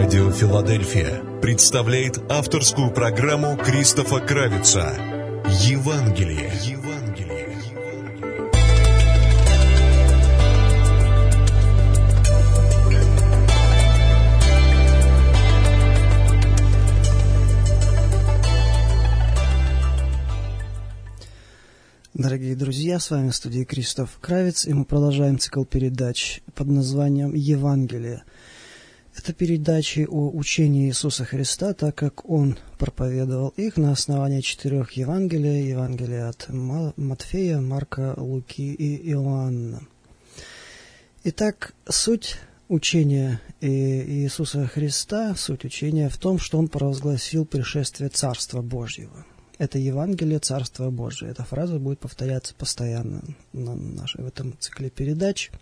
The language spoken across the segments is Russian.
Радио Филадельфия представляет авторскую программу Кристофа Кравица «Евангелие». Дорогие друзья, с вами в студии Кристоф Кравиц, и мы продолжаем цикл передач под названием «Евангелие». Это передачи о учении Иисуса Христа, так как Он проповедовал их на основании 4 Евангелий: Евангелия от Матфея, Марка, Луки и Иоанна. Итак, суть учения Иисуса Христа, суть учения в том, что Он провозгласил пришествие Царства Божьего. Это Евангелие Царства Божия. Эта фраза будет повторяться постоянно в этом цикле передач.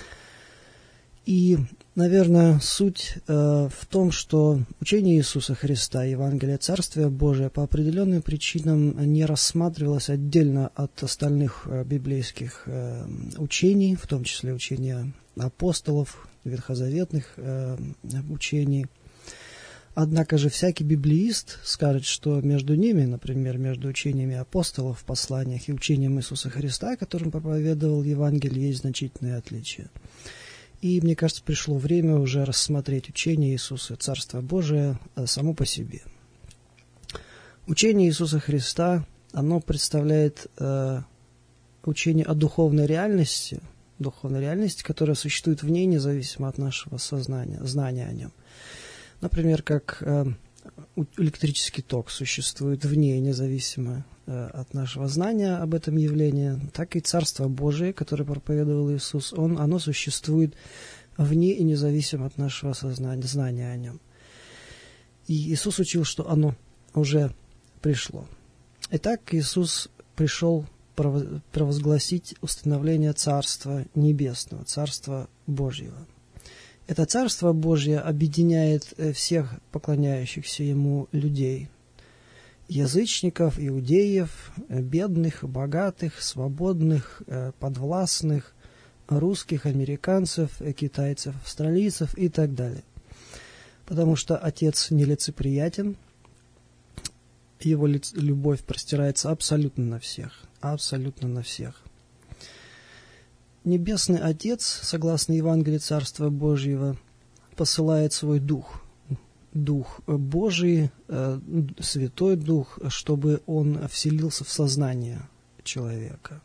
И, наверное, суть в том, что учение Иисуса Христа, Евангелие Царствия Божия, по определенным причинам не рассматривалось отдельно от остальных библейских учений, в том числе учения апостолов, ветхозаветных учений. Однако же всякий библеист скажет, что между ними, например, между учениями апостолов в посланиях и учением Иисуса Христа, которым проповедовал Евангелие, есть значительные отличия. И, мне кажется, пришло время уже рассмотреть учение Иисуса, Царство Божие, само по себе. Учение Иисуса Христа, оно представляет учение о духовной реальности, которая существует в ней, независимо от нашего сознания, знания о нем. Например, как электрический ток существует в ней, независимо от нашего знания об этом явлении, так и Царство Божие, которое проповедовал Иисус, оно существует вне и независимо от нашего сознания, знания о нем. И Иисус учил, что оно уже пришло. Итак, Иисус пришел провозгласить установление Царства Небесного, Царства Божьего. Это Царство Божье объединяет всех поклоняющихся Ему людей, язычников, иудеев, бедных, богатых, свободных, подвластных, русских, американцев, китайцев, австралийцев и так далее. Потому что Отец нелицеприятен, Его любовь простирается абсолютно на всех, абсолютно на всех. Небесный Отец, согласно Евангелию Царства Божьего, посылает свой Дух, Дух Божий, Святой Дух, чтобы Он вселился в сознание человека.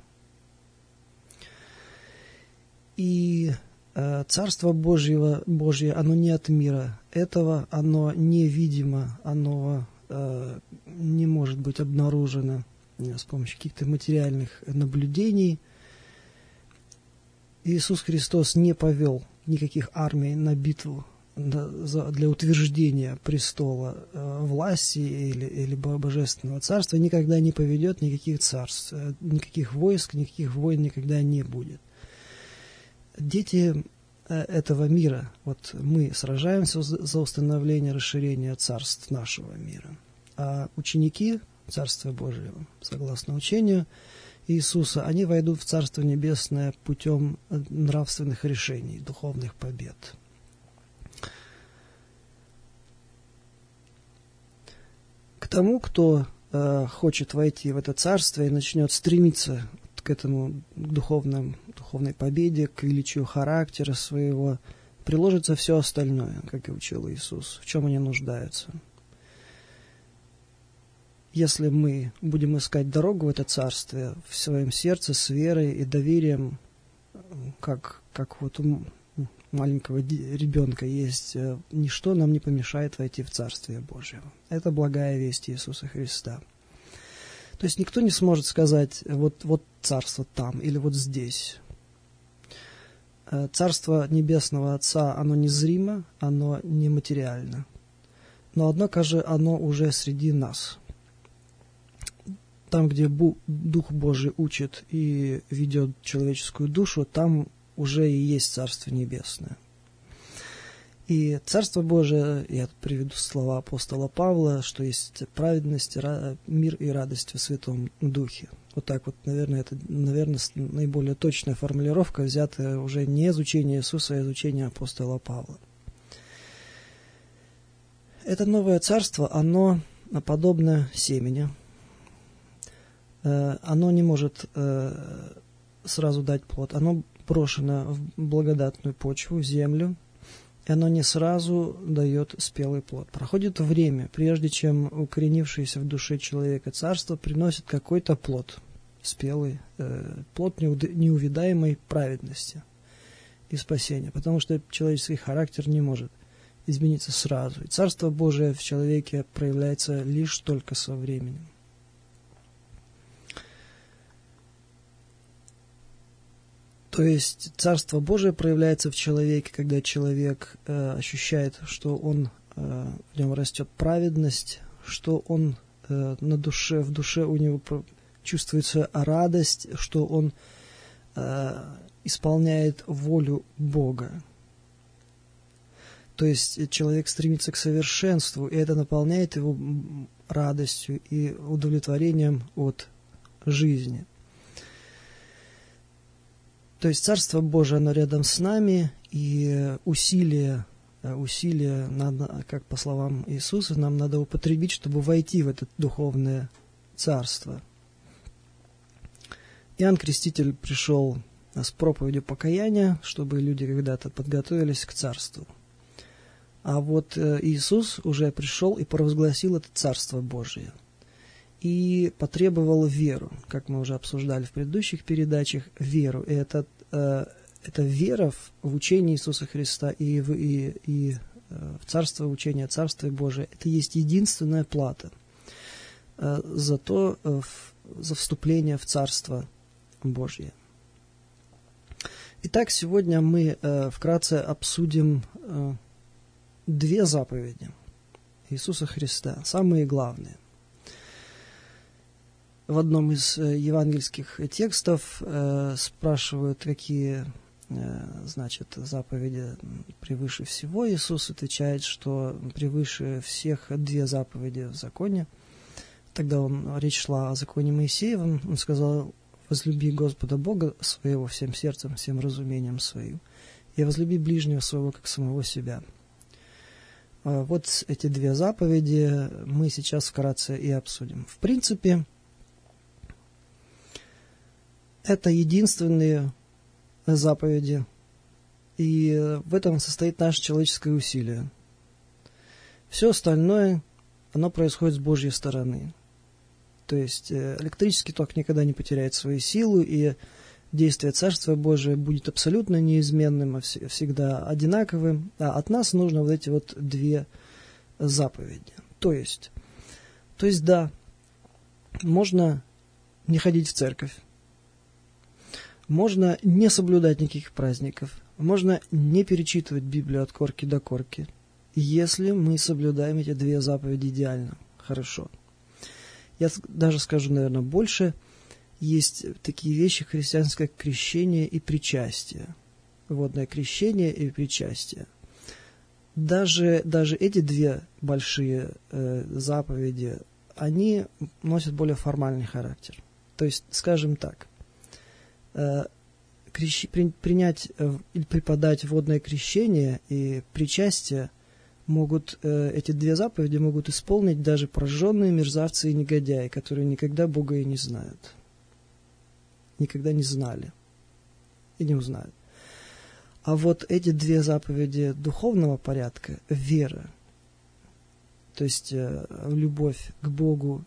И Царство Божье, оно не от мира этого, оно невидимо, оно не может быть обнаружено с помощью каких-то материальных наблюдений. Иисус Христос не повел никаких армий на битву для утверждения престола власти или божественного царства, никогда не поведет никаких царств, никаких войск, никаких войн никогда не будет. Дети этого мира, вот мы сражаемся за установление, расширение царств нашего мира, а ученики Царства Божьего, согласно учению Иисуса, они войдут в Царство Небесное путем нравственных решений, духовных побед. К тому, кто хочет войти в это Царство и начнет стремиться к этому духовной победе, к величию характера своего, приложится все остальное, как и учил Иисус, в чем они нуждаются. Если мы будем искать дорогу в это царствие в своем сердце с верой и доверием, как вот у маленького ребенка есть, ничто нам не помешает войти в Царствие Божие. Это благая весть Иисуса Христа. То есть никто не сможет сказать, вот царство там или вот здесь. Царство Небесного Отца, оно незримо, оно нематериально. Но однако же оно уже среди нас. Там, где Дух Божий учит и ведет человеческую душу, там уже и есть Царство Небесное. И Царство Божие, я приведу слова апостола Павла, что есть праведность, мир и радость во Святом Духе. Вот так вот, наверное, это наиболее точная формулировка, взятая уже не из учения Иисуса, а из учения апостола Павла. Это новое царство, оно подобно семени. Оно не может сразу дать плод. Оно брошено в благодатную почву, в землю, и оно не сразу дает спелый плод. Проходит время, прежде чем укоренившееся в душе человека царство приносит какой-то плод, спелый, плод неувидаемой праведности и спасения, потому что человеческий характер не может измениться сразу. И Царство Божие в человеке проявляется лишь только со временем. То есть Царство Божие проявляется в человеке, когда человек ощущает, что в нем растет праведность, что в душе у него чувствуется радость, что он исполняет волю Бога. То есть человек стремится к совершенству, и это наполняет его радостью и удовлетворением от жизни. То есть Царство Божие, оно рядом с нами, и усилия надо, как по словам Иисуса, нам надо употребить, чтобы войти в это духовное царство. Иоанн Креститель пришел с проповедью покаяния, чтобы люди когда-то подготовились к царству. А вот Иисус уже пришел и провозгласил это Царство Божие. И потребовал веру, как мы уже обсуждали в предыдущих передачах, веру. И это вера в учение Иисуса Христа и в царство учения, Царствие Божие. Это есть единственная плата за вступление в Царство Божье. Итак, сегодня мы вкратце обсудим две заповеди Иисуса Христа, самые главные. В одном из евангельских текстов спрашивают, какие, заповеди превыше всего. Иисус отвечает, что превыше всех две заповеди в законе. Тогда речь шла о законе Моисеевом. Он сказал: «Возлюби Господа Бога своего всем сердцем, всем разумением своим, и возлюби ближнего своего, как самого себя». Вот эти две заповеди мы сейчас вкратце и обсудим. В принципе, это единственные заповеди, и в этом состоит наше человеческое усилие. Все остальное, оно происходит с Божьей стороны. То есть электрический ток никогда не потеряет свою силу, и действие Царства Божия будет абсолютно неизменным, всегда одинаковым. А от нас нужно вот эти вот две заповеди. То есть да, можно не ходить в церковь, можно не соблюдать никаких праздников, можно не перечитывать Библию от корки до корки, если мы соблюдаем эти две заповеди идеально, хорошо. Я даже скажу, наверное, больше. Есть такие вещи христианское, как крещение и причастие. Водное крещение и причастие. Даже эти две большие заповеди, они носят более формальный характер. То есть, скажем так, принять или преподать водное крещение и причастие эти две заповеди могут исполнить даже прожженные мерзавцы и негодяи, которые никогда Бога и не знают. Никогда не знали и не узнают. А вот эти две заповеди духовного порядка, вера, то есть любовь к Богу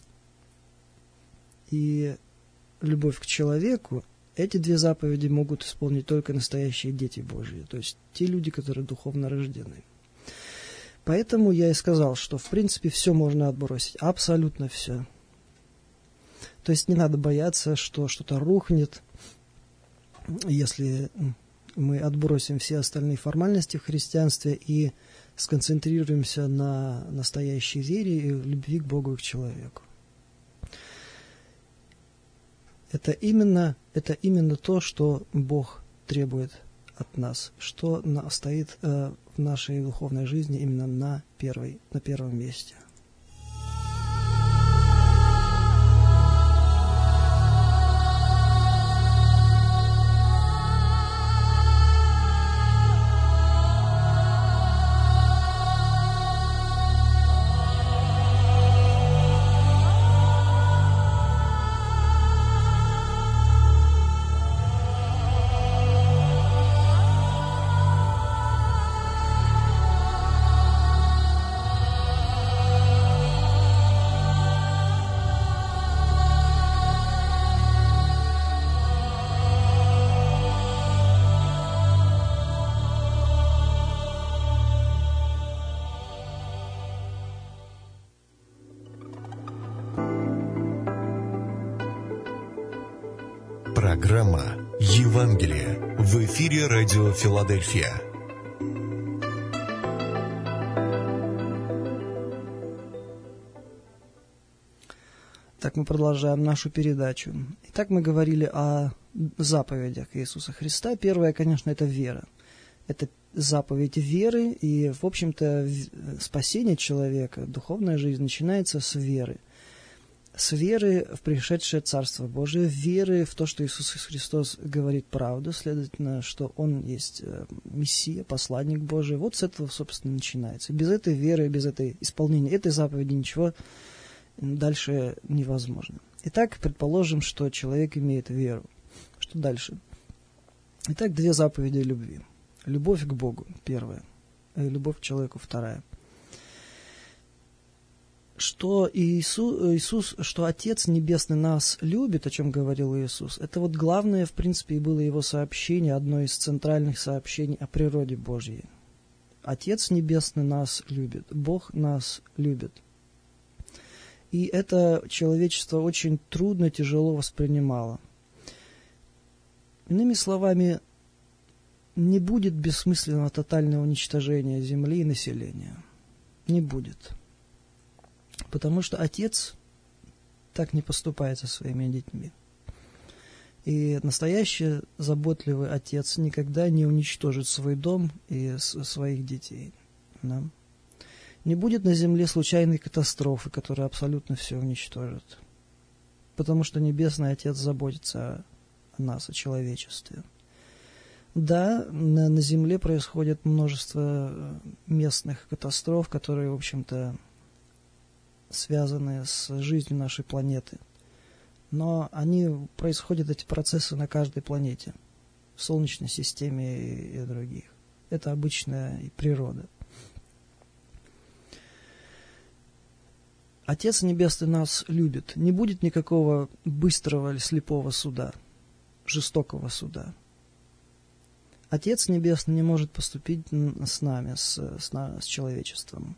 и любовь к человеку, эти две заповеди могут исполнить только настоящие дети Божьи, то есть те люди, которые духовно рождены. Поэтому я и сказал, что в принципе все можно отбросить, абсолютно все. То есть не надо бояться, что что-то рухнет, если мы отбросим все остальные формальности в христианстве и сконцентрируемся на настоящей вере и любви к Богу и к человеку. Это именно то, что Бог требует от нас, что стоит в нашей духовной жизни именно на первом месте. Программа «Евангелие» в эфире радио «Филадельфия». Так мы продолжаем нашу передачу. Итак, мы говорили о заповедях Иисуса Христа. Первое, конечно, это вера. Это заповедь веры, и, в общем-то, спасение человека, духовная жизнь начинается с веры. С веры в пришедшее Царство Божие, веры в то, что Иисус Христос говорит правду, следовательно, что Он есть Мессия, посланник Божий. Вот с этого, собственно, начинается. Без этой веры, без этой исполнения этой заповеди ничего дальше невозможно. Итак, предположим, что человек имеет веру. Что дальше? Итак, две заповеди любви. Любовь к Богу, первая, и любовь к человеку, вторая. Что Иисус, что Отец Небесный нас любит, о чем говорил Иисус, это вот главное, в принципе, и было его сообщение, одно из центральных сообщений о природе Божьей. Отец Небесный нас любит, Бог нас любит. И это человечество очень трудно, тяжело воспринимало. Иными словами, не будет бессмысленного тотального уничтожения земли и населения. Не будет. Потому что Отец так не поступает со своими детьми. И настоящий заботливый Отец никогда не уничтожит свой дом и своих детей. Да? Не будет на земле случайной катастрофы, которая абсолютно все уничтожит. Потому что Небесный Отец заботится о нас, о человечестве. Да, на земле происходит множество местных катастроф, которые, в общем-то, связаны с жизнью нашей планеты. Но происходят, эти процессы, на каждой планете, в Солнечной системе и других. Это обычная природа. Отец Небесный нас любит. Не будет никакого быстрого или слепого суда, жестокого суда. Отец Небесный не может поступить с нами, с человечеством.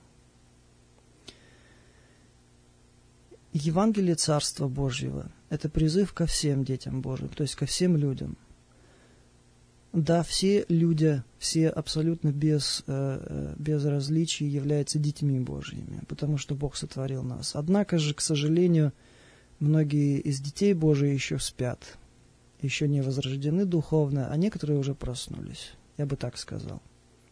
Евангелие Царства Божьего – это призыв ко всем детям Божьим, то есть ко всем людям. Да, все люди, все абсолютно без различий являются детьми Божьими, потому что Бог сотворил нас. Однако же, к сожалению, многие из детей Божьих еще спят, еще не возрождены духовно, а некоторые уже проснулись, я бы так сказал.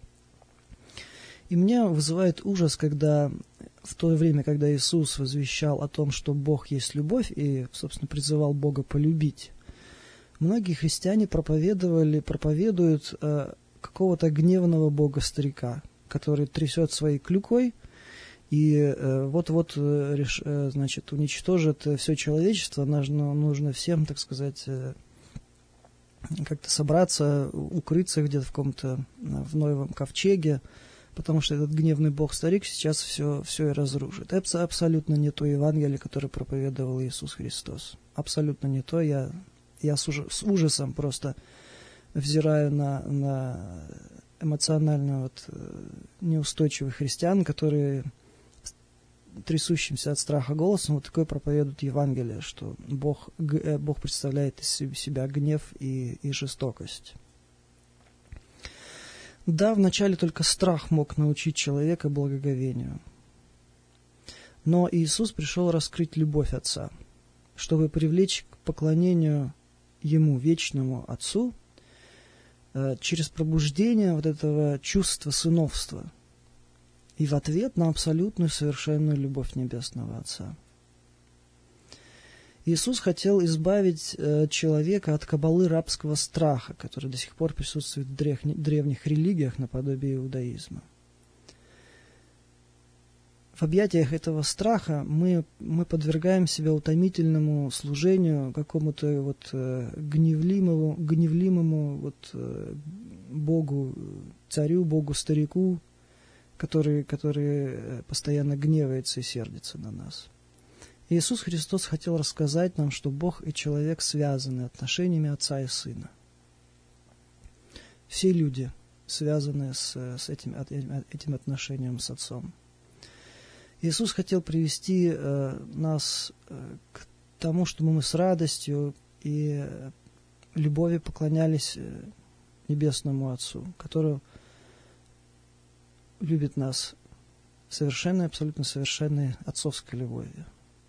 И меня вызывает ужас, когда в то время, когда Иисус возвещал о том, что Бог есть любовь, и, собственно, призывал Бога полюбить, многие христиане проповедуют какого-то гневного бога-старика, который трясет своей клюкой и вот-вот, значит, уничтожит все человечество. Нужно всем, так сказать, как-то собраться, укрыться где-то в Ноевом ковчеге, потому что этот гневный бог-старик сейчас все и разрушит. Это абсолютно не то Евангелие, которое проповедовал Иисус Христос. Абсолютно не то. Я с ужасом просто взираю на эмоционально неустойчивых христиан, которые трясущимся от страха голосом вот такое проповедуют Евангелие, что Бог представляет из себя гнев и жестокость. Да, вначале только страх мог научить человека благоговению. Но Иисус пришел раскрыть любовь Отца, чтобы привлечь к поклонению Ему, вечному Отцу, через пробуждение вот этого чувства сыновства и в ответ на абсолютную совершенную любовь Небесного Отца. Иисус хотел избавить человека от кабалы рабского страха, который до сих пор присутствует в древних религиях наподобие иудаизма. В объятиях этого страха мы подвергаем себя утомительному служению какому-то гневливому Богу, царю, Богу-старику, который постоянно гневается и сердится на нас. Иисус Христос хотел рассказать нам, что Бог и человек связаны отношениями Отца и Сына. Все люди связаны с этим отношением с Отцом. Иисус хотел привести нас к тому, чтобы мы с радостью и любови поклонялись Небесному Отцу, который любит нас совершенной, абсолютно совершенной отцовской любовью.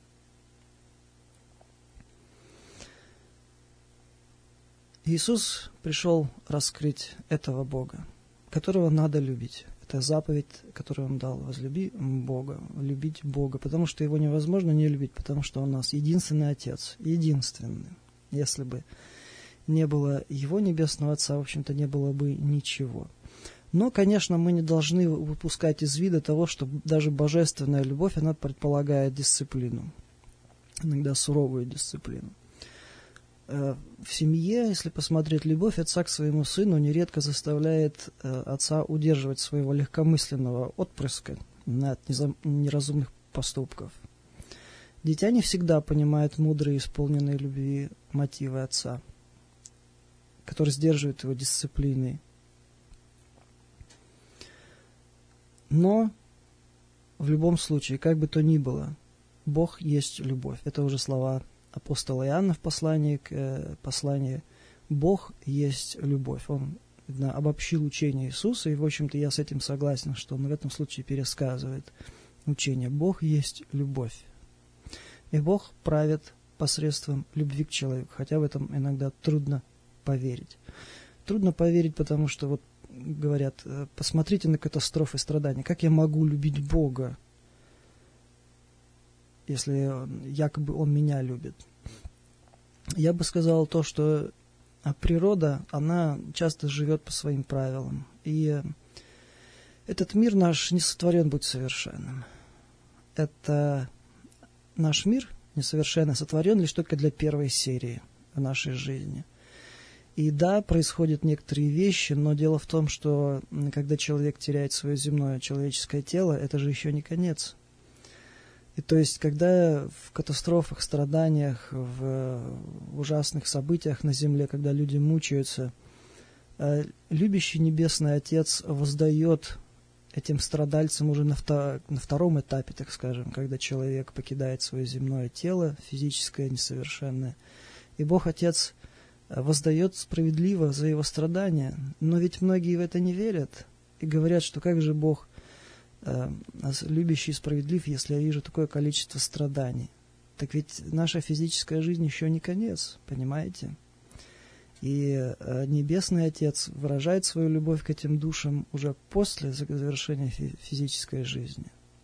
Иисус пришел раскрыть этого Бога, которого надо любить. Это заповедь, которую Он дал: возлюби Бога, любить Бога, потому что Его невозможно не любить, потому что Он у нас единственный Отец, единственный. Если бы не было Его Небесного Отца, в общем-то, не было бы ничего. Но, конечно, мы не должны выпускать из вида того, что даже божественная любовь, она предполагает дисциплину, иногда суровую дисциплину. В семье, если посмотреть, любовь отца к своему сыну нередко заставляет отца удерживать своего легкомысленного отпрыска от неразумных поступков. Дитя не всегда понимает мудрые, исполненные любви мотивы отца, который сдерживает его дисциплиной. Но в любом случае, как бы то ни было, Бог есть любовь. Это уже слова апостола Иоанна в послании «Бог есть любовь». Он обобщил учение Иисуса, и, в общем-то, я с этим согласен, что он в этом случае пересказывает учение. Бог есть любовь. И Бог правит посредством любви к человеку, хотя в этом иногда трудно поверить. Трудно поверить, потому что, вот говорят, посмотрите на катастрофы и страдания. Как я могу любить Бога, если якобы Он меня любит? Я бы сказал то, что природа, она часто живет по своим правилам. И этот мир наш не сотворен быть совершенным. Это наш мир несовершенно сотворен лишь только для первой серии в нашей жизни. И да, происходят некоторые вещи, но дело в том, что когда человек теряет свое земное человеческое тело, это же еще не конец. И то есть, когда в катастрофах, страданиях, в ужасных событиях на земле, когда люди мучаются, любящий Небесный Отец воздает этим страдальцам уже на втором этапе, так скажем, когда человек покидает свое земное тело, физическое, несовершенное. И Бог Отец воздает справедливо за его страдания. Но ведь многие в это не верят и говорят, что как же Бог любящий и справедлив, если я вижу такое количество страданий. Так ведь наша физическая жизнь еще не конец, понимаете? И Небесный Отец выражает свою любовь к этим душам уже после завершения физической жизни.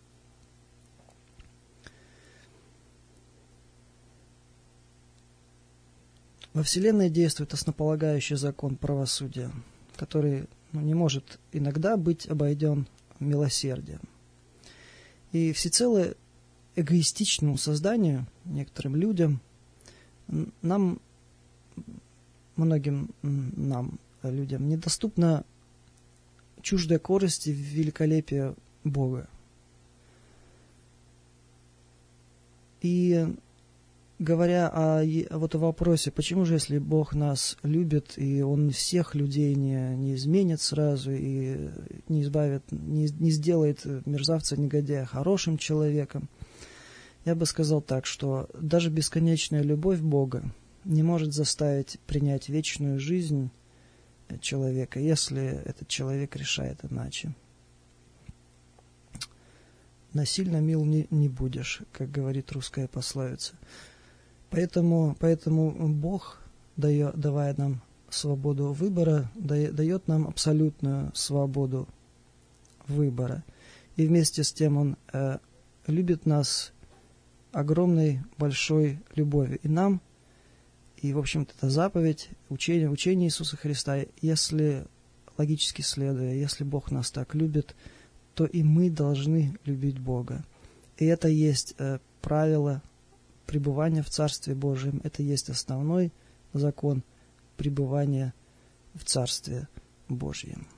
Во Вселенной действует основополагающий закон правосудия, который не может иногда быть обойден милосердием. И всецело эгоистичному созданию, некоторым людям, многим людям, недоступна чуждая корость и великолепие Бога. И говоря о вопросе, почему же, если Бог нас любит, и Он всех людей не изменит сразу, и не избавит, не сделает мерзавца, негодяя хорошим человеком, я бы сказал так, что даже бесконечная любовь Бога не может заставить принять вечную жизнь человека, если этот человек решает иначе. Насильно мил не будешь, как говорит русская пословица. Поэтому Бог, давая нам свободу выбора, дает нам абсолютную свободу выбора. И вместе с тем Он любит нас огромной, большой любовью. И нам, и, в общем-то, это заповедь, учение Иисуса Христа, если, логически следуя, если Бог нас так любит, то и мы должны любить Бога. И это есть правило пребывания в Царстве Божьем. Это есть основной закон пребывания в Царстве Божьем.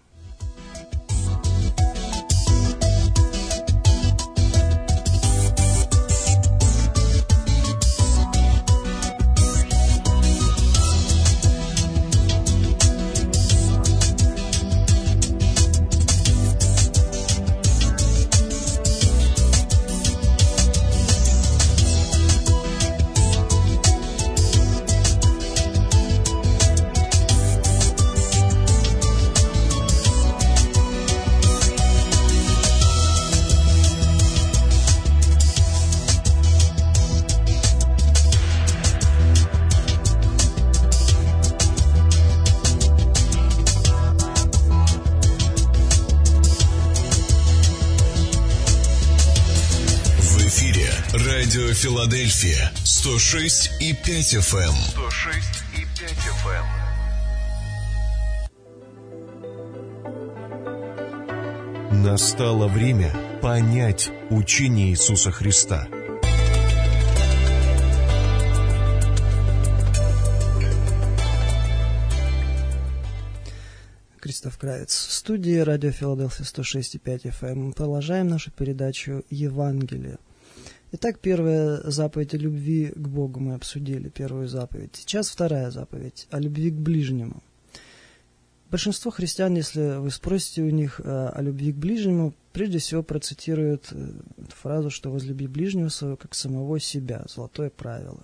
Радио Филадельфия 106,5 FM. 106,5 FM. Настало время понять учение Иисуса Христа. Кристоф Кравец. В студии радио Филадельфия 106,5 FM. Мы продолжаем нашу передачу «Евангелие». Итак, первая заповедь о любви к Богу мы обсудили, первую заповедь. Сейчас вторая заповедь о любви к ближнему. Большинство христиан, если вы спросите у них о любви к ближнему, прежде всего процитируют эту фразу, что «возлюби ближнего своего, как самого себя», золотое правило.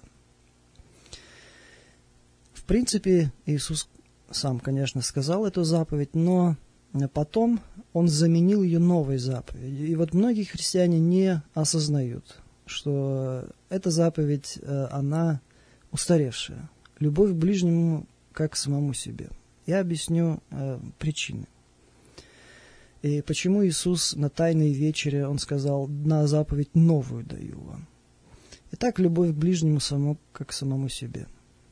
В принципе, Иисус сам, конечно, сказал эту заповедь, но потом Он заменил ее новой заповедью. И вот многие христиане не осознают, что эта заповедь, она устаревшая. Любовь к ближнему, как к самому себе. Я объясню причины. И почему Иисус на Тайной вечере, Он сказал, на заповедь новую даю вам. Итак, любовь к ближнему, как к самому себе.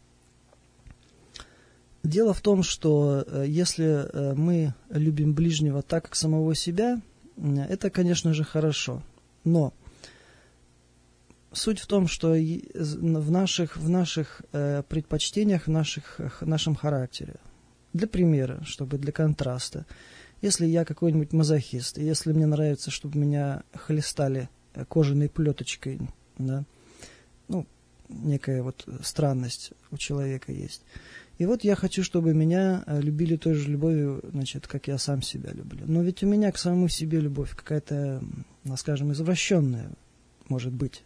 Дело в том, что если мы любим ближнего так, как самого себя, это, конечно же, хорошо. Но суть в том, что в наших предпочтениях, в нашем характере, для примера, чтобы для контраста, если я какой-нибудь мазохист, и если мне нравится, чтобы меня хлестали кожаной плеточкой, да, некая вот странность у человека есть. И вот я хочу, чтобы меня любили той же любовью, как я сам себя люблю. Но ведь у меня к самому себе любовь какая-то, скажем, извращенная, может быть.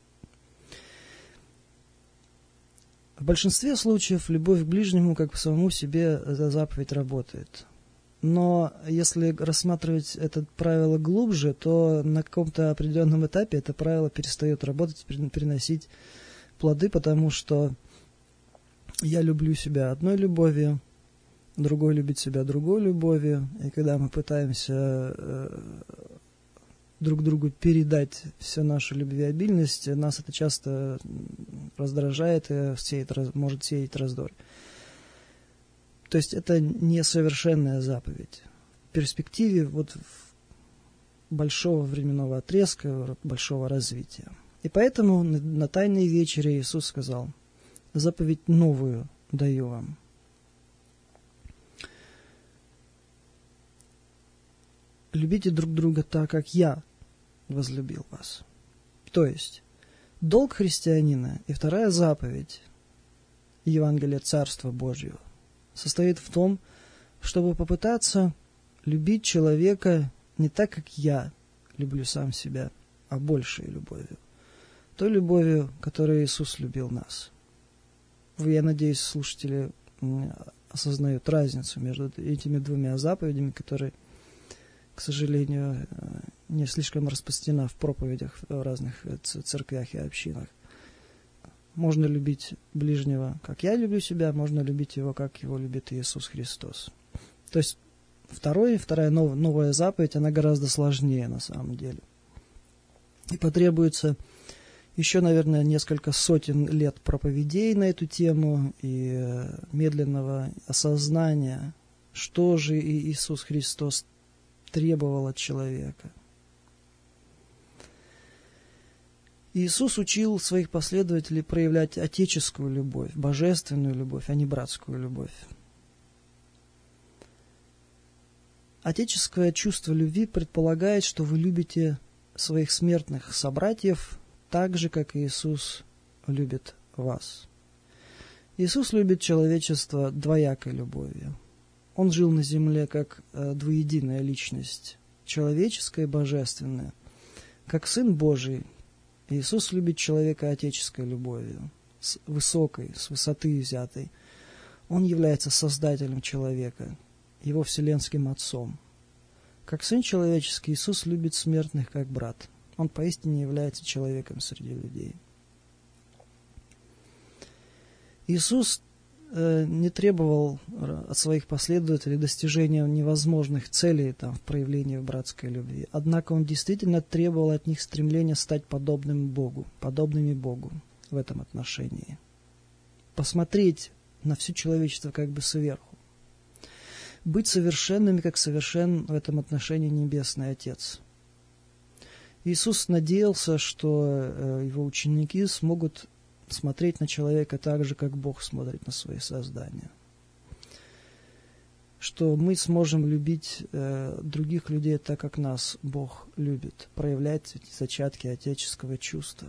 В большинстве случаев любовь к ближнему, как к самому себе, эта заповедь работает. Но если рассматривать это правило глубже, то на каком-то определенном этапе это правило перестает работать, переносить плоды, потому что я люблю себя одной любовью, другой любит себя другой любовью, и когда мы пытаемся друг другу передать всю нашу любвеобильность, нас это часто раздражает и может сеять раздор. То есть это несовершенная заповедь. В перспективе большого временного отрезка, большого развития. И поэтому на Тайной вечере Иисус сказал: заповедь новую даю вам. Любите друг друга так, как я возлюбил вас. То есть, долг христианина и вторая заповедь Евангелия Царства Божьего состоит в том, чтобы попытаться любить человека не так, как я люблю сам себя, а большей любовью. Той любовью, которой Иисус любил нас. Я надеюсь, слушатели осознают разницу между этими двумя заповедями, которые, к сожалению, не слишком распространена в проповедях в разных церквях и общинах. Можно любить ближнего, как я люблю себя, можно любить его, как его любит Иисус Христос. То есть вторая новая заповедь, она гораздо сложнее на самом деле. И потребуется еще, наверное, несколько сотен лет проповедей на эту тему и медленного осознания, что же Иисус Христос требовал от человека. Иисус учил своих последователей проявлять отеческую любовь, божественную любовь, а не братскую любовь. Отеческое чувство любви предполагает, что вы любите своих смертных собратьев так же, как Иисус любит вас. Иисус любит человечество двоякой любовью. Он жил на земле как двуединая личность, человеческая и божественная. Как Сын Божий, Иисус любит человека отеческой любовью, с высокой, с высоты взятой. Он является создателем человека, его вселенским отцом. Как Сын человеческий, Иисус любит смертных как брат. Он поистине является человеком среди людей. Иисус не требовал от своих последователей достижения невозможных целей в проявлении братской любви. Однако он действительно требовал от них стремления стать подобными Богу в этом отношении. Посмотреть на все человечество как бы сверху. Быть совершенными, как совершен в этом отношении Небесный Отец. Иисус надеялся, что его ученики смогут смотреть на человека так же, как Бог смотрит на свои создания. Что мы сможем любить других людей так, как нас Бог любит, проявлять эти зачатки отеческого чувства.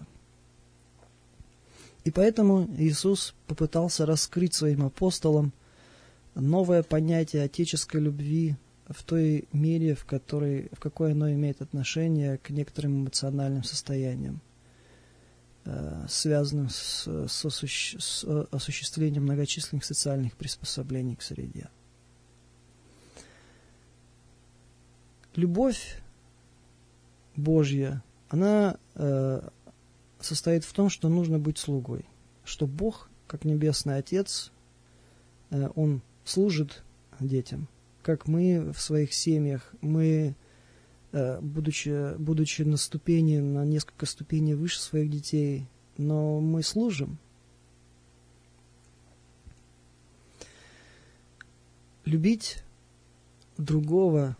И поэтому Иисус попытался раскрыть своим апостолам новое понятие отеческой любви в той мере, в какой оно имеет отношение к некоторым эмоциональным состояниям, связанным с осуществлением многочисленных социальных приспособлений к среде. Любовь Божья, она состоит в том, что нужно быть слугой, что Бог, как Небесный Отец, Он служит детям, как мы в своих семьях, мы, будучи на несколько ступеней выше своих детей, но мы служим. Любить другого,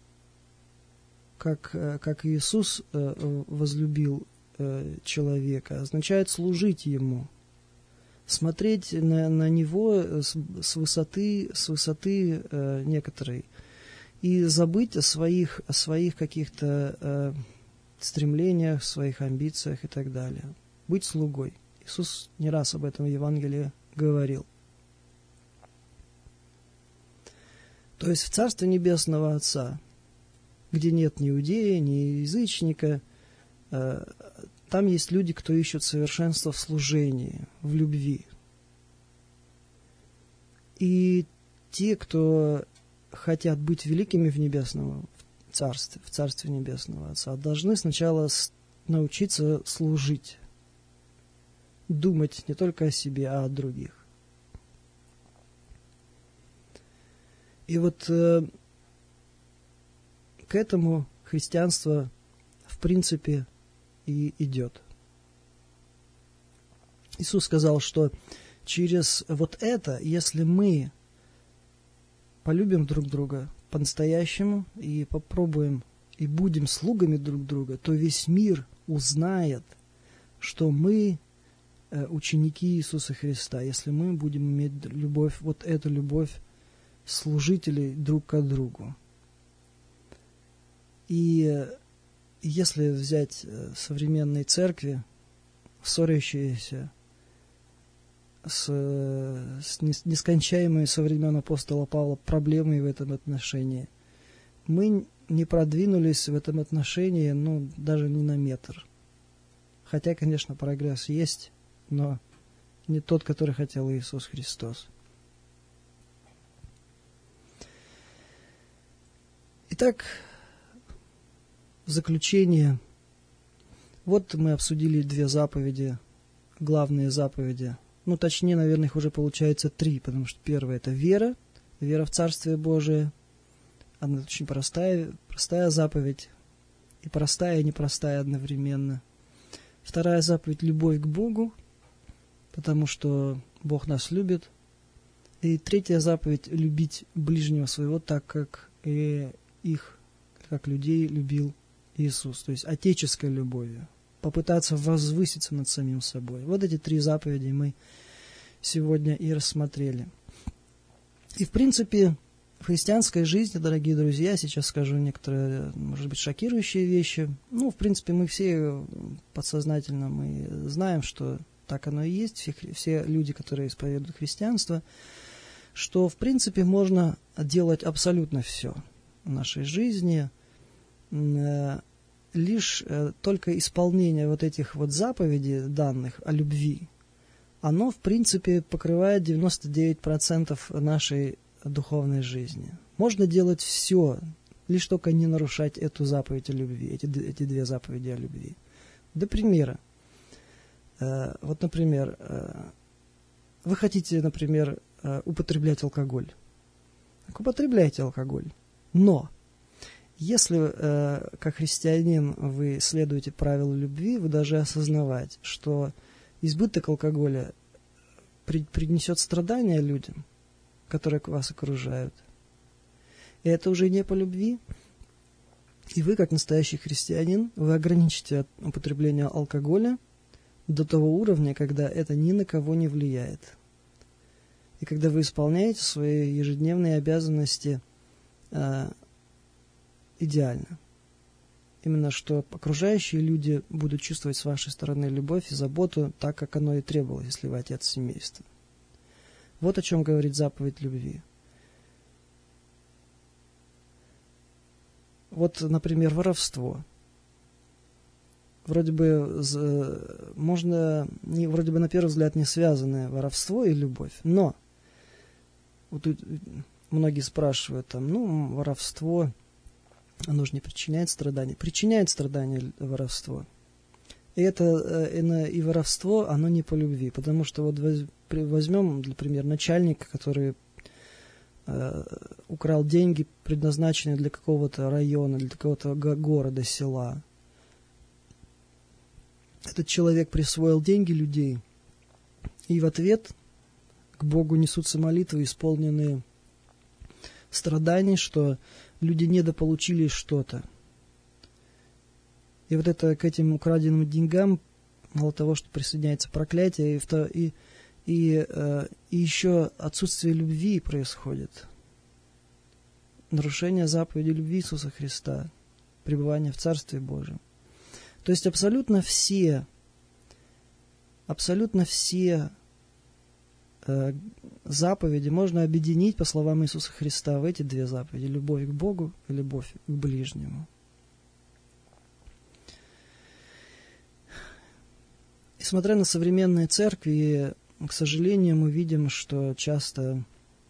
как Иисус возлюбил человека, означает служить ему, смотреть на него с высоты некоторой и забыть о своих каких-то стремлениях, своих амбициях и так далее. Быть слугой. Иисус не раз об этом в Евангелии говорил. То есть в Царстве Небесного Отца, где нет ни иудея, ни язычника, там есть люди, кто ищут совершенство в служении, в любви. И те, кто хотят быть великими в Небесном Царстве, в Царстве Небесного Отца, должны сначала научиться служить, думать не только о себе, а о других. И вот к этому христианство в принципе и идет. Иисус сказал, что через вот это, если мы полюбим друг друга по-настоящему и попробуем и будем слугами друг друга, то весь мир узнает, что мы ученики Иисуса Христа, если мы будем иметь любовь, вот эту любовь служителей друг к другу. И если взять современные церкви, ссорящиеся с нескончаемой со времен апостола Павла проблемой в этом отношении, мы не продвинулись в этом отношении, даже не на метр. Хотя, конечно, прогресс есть, но не тот, который хотел Иисус Христос. Итак, в заключение, вот мы обсудили 2 заповеди, главные заповеди. Точнее, наверное, их уже получается 3, потому что первая – это вера в Царствие Божие. Она очень простая заповедь, и простая, и непростая одновременно. Вторая заповедь – любовь к Богу, потому что Бог нас любит. И третья заповедь – любить ближнего своего так, как и их, как людей любил Иисус, то есть отеческой любовью. Попытаться возвыситься над самим собой. Вот эти 3 заповеди мы сегодня и рассмотрели. И, в принципе, в христианской жизни, дорогие друзья, сейчас скажу некоторые, может быть, шокирующие вещи. В принципе, мы все подсознательно мы знаем, что так оно и есть. Все люди, которые исповедуют христианство, что, в принципе, можно делать абсолютно все в нашей жизни, лишь только исполнение вот этих вот заповедей данных о любви, оно, в принципе, покрывает 99% нашей духовной жизни. Можно делать все, лишь только не нарушать эту заповедь о любви, эти 2 заповеди о любви. До примера. Например, вы хотите, употреблять алкоголь. Так употребляйте алкоголь. Но если, как христианин, вы следуете правилу любви, вы должны осознавать, что избыток алкоголя принесет страдания людям, которые вас окружают. И это уже не по любви. И вы, как настоящий христианин, вы ограничите употребление алкоголя до того уровня, когда это ни на кого не влияет. И когда вы исполняете свои ежедневные обязанности идеально. Именно что окружающие люди будут чувствовать с вашей стороны любовь и заботу так, как оно и требовалось, если вы отец семейства. Вот о чем говорит заповедь любви. Вот, например, воровство. Вроде бы вроде бы на первый взгляд не связаны воровство и любовь, но вот тут многие спрашивают воровство, оно же не причиняет страданий. Причиняет страдания воровство. И и воровство, оно не по любви, потому что вот возьмем, например, начальника, который украл деньги, предназначенные для какого-то района, для какого-то города, села. Этот человек присвоил деньги людей, и в ответ к Богу несутся молитвы, исполненные страданий, что люди недополучили что-то. И вот это к этим украденным деньгам, мало того, что присоединяется проклятие, и еще отсутствие любви происходит. Нарушение заповеди любви Иисуса Христа, пребывание в Царстве Божьем. То есть абсолютно все заповеди можно объединить, по словам Иисуса Христа, в эти две заповеди: любовь к Богу и любовь к ближнему. И смотря на современные церкви, к сожалению, мы видим, что часто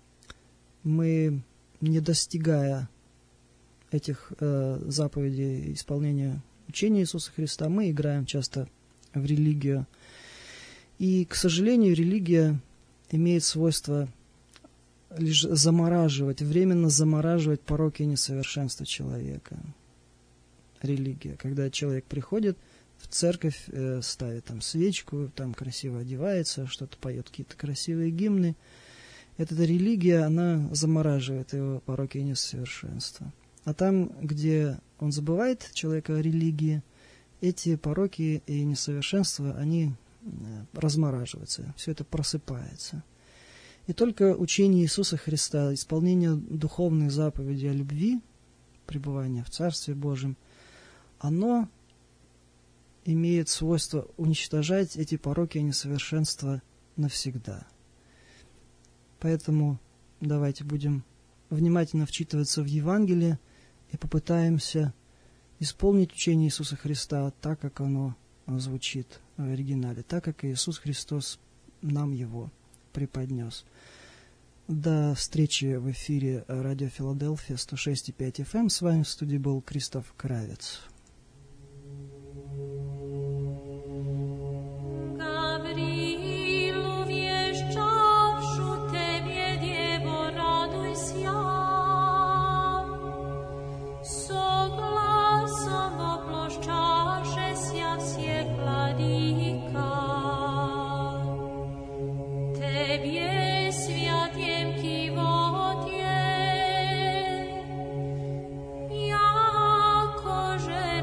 мы, не достигая этих заповедей исполнения учения Иисуса Христа, мы играем часто в религию. И, к сожалению, религия имеет свойство лишь временно замораживать пороки и несовершенства человека. Религия. Когда человек приходит в церковь, ставит там свечку, там красиво одевается, что-то поет, какие-то красивые гимны. Эта религия, она замораживает его пороки и несовершенства. А там, где он забывает человека о религии, эти пороки и несовершенства, они размораживаются, все это просыпается. И только учение Иисуса Христа, исполнение духовных заповедей о любви, пребывание в Царстве Божьем, оно имеет свойство уничтожать эти пороки и несовершенства навсегда. Поэтому давайте будем внимательно вчитываться в Евангелие и попытаемся исполнить учение Иисуса Христа так, как оно звучит в оригинале, так, как Иисус Христос нам его преподнес. До встречи в эфире радио Филадельфия 106,5 FM. С вами в студии был Кристоф Кравец. Jako, że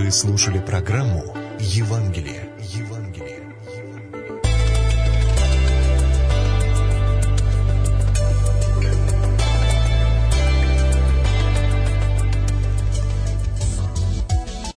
Вы слушали программу «Евангелие».